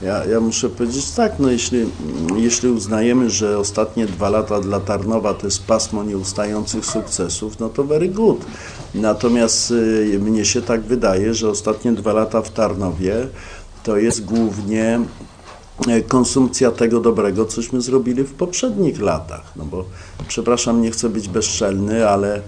Ja muszę powiedzieć tak, no jeśli uznajemy, że ostatnie 2 lata dla Tarnowa to jest pasmo nieustających sukcesów, no to very good. Natomiast mnie się tak wydaje, że ostatnie 2 lata w Tarnowie to jest głównie konsumpcja tego dobrego, cośmy zrobili w poprzednich latach. No bo, przepraszam, nie chcę być bezczelny, ale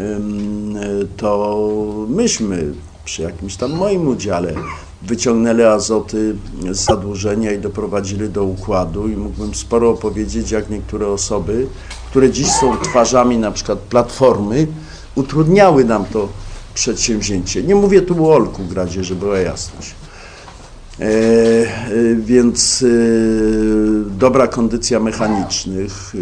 to myśmy przy jakimś tam moim udziale wyciągnęli Azoty z zadłużenia i doprowadzili do układu i mógłbym sporo opowiedzieć, jak niektóre osoby, które dziś są twarzami na przykład Platformy, utrudniały nam to przedsięwzięcie. Nie mówię tu o Olku Gradzie, żeby była jasność. Więc dobra kondycja mechanicznych,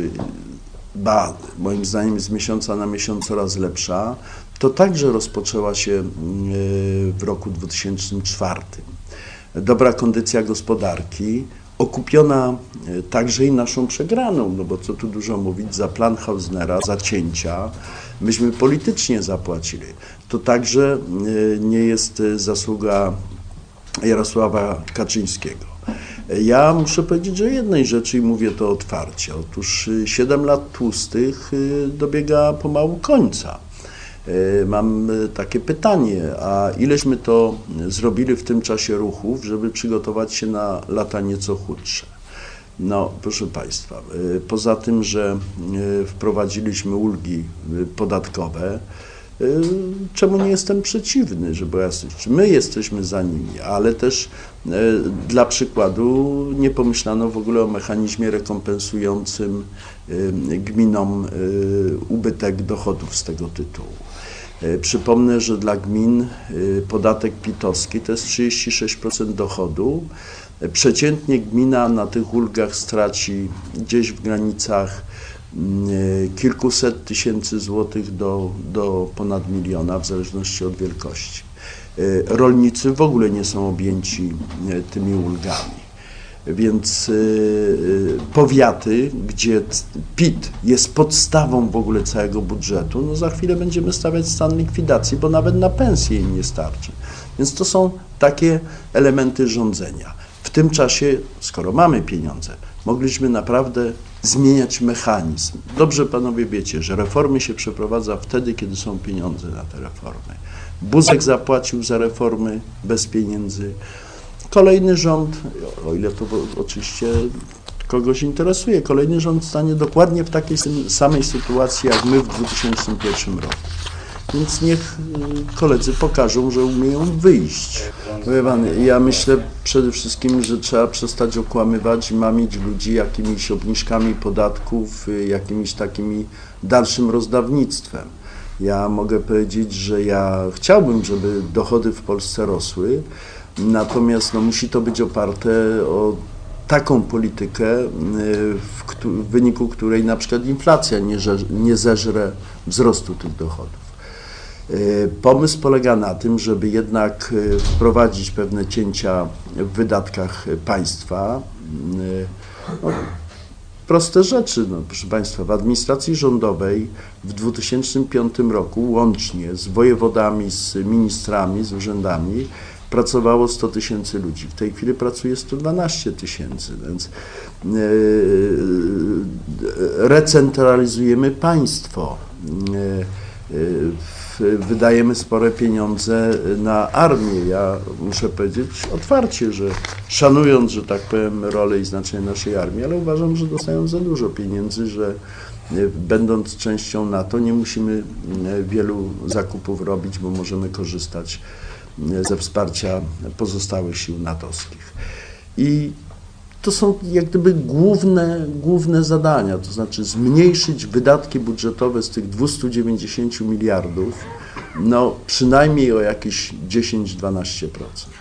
moim zdaniem z miesiąca na miesiąc coraz lepsza, to także rozpoczęła się w roku 2004. Dobra kondycja gospodarki, okupiona także i naszą przegraną, no bo co tu dużo mówić, za plan Hausnera, za cięcia, myśmy politycznie zapłacili. To także nie jest zasługa Jarosława Kaczyńskiego. Ja muszę powiedzieć o jednej rzeczy i mówię to otwarcie. Otóż 7 lat tłustych dobiega pomału końca. Mam takie pytanie, a ileśmy to zrobili w tym czasie ruchów, żeby przygotować się na lata nieco chudsze? No, proszę Państwa, poza tym, że wprowadziliśmy ulgi podatkowe, czemu nie jestem przeciwny, żeby jasność. My jesteśmy za nimi, ale też dla przykładu nie pomyślano w ogóle o mechanizmie rekompensującym gminom ubytek dochodów z tego tytułu. Przypomnę, że dla gmin podatek PIT-owski to jest 36% dochodu. Przeciętnie gmina na tych ulgach straci gdzieś w granicach kilkuset tysięcy złotych do ponad 1 miliona, w zależności od wielkości. Rolnicy w ogóle nie są objęci tymi ulgami. Więc powiaty, gdzie PIT jest podstawą w ogóle całego budżetu, no za chwilę będziemy stawiać stan likwidacji, bo nawet na pensję im nie starczy. Więc to są takie elementy rządzenia. W tym czasie, skoro mamy pieniądze, mogliśmy naprawdę zmieniać mechanizm. Dobrze panowie wiecie, że reformy się przeprowadza wtedy, kiedy są pieniądze na te reformy. Buzek zapłacił za reformy bez pieniędzy. Kolejny rząd, o ile to oczywiście kogoś interesuje, kolejny rząd stanie dokładnie w takiej samej sytuacji jak my w 2001 roku. Więc niech koledzy pokażą, że umieją wyjść. Ja myślę przede wszystkim, że trzeba przestać okłamywać i mamić ludzi jakimiś obniżkami podatków, jakimiś takimi dalszym rozdawnictwem. Ja mogę powiedzieć, że ja chciałbym, żeby dochody w Polsce rosły, natomiast no, musi to być oparte o taką politykę, w wyniku której na przykład inflacja nie zeżre wzrostu tych dochodów. Pomysł polega na tym, żeby jednak wprowadzić pewne cięcia w wydatkach państwa. No, proste rzeczy, no, proszę Państwa, w administracji rządowej w 2005 roku łącznie z wojewodami, z ministrami, z urzędami pracowało 100 tysięcy ludzi. W tej chwili pracuje 112 tysięcy, więc recentralizujemy państwo. Wydajemy spore pieniądze na armię. Ja muszę powiedzieć otwarcie, że szanując, że tak powiem, rolę i znaczenie naszej armii, ale uważam, że dostają za dużo pieniędzy, że będąc częścią NATO nie musimy wielu zakupów robić, bo możemy korzystać ze wsparcia pozostałych sił natowskich. I to są jak gdyby główne zadania, to znaczy zmniejszyć wydatki budżetowe z tych 290 miliardów, no przynajmniej o jakieś 10-12%.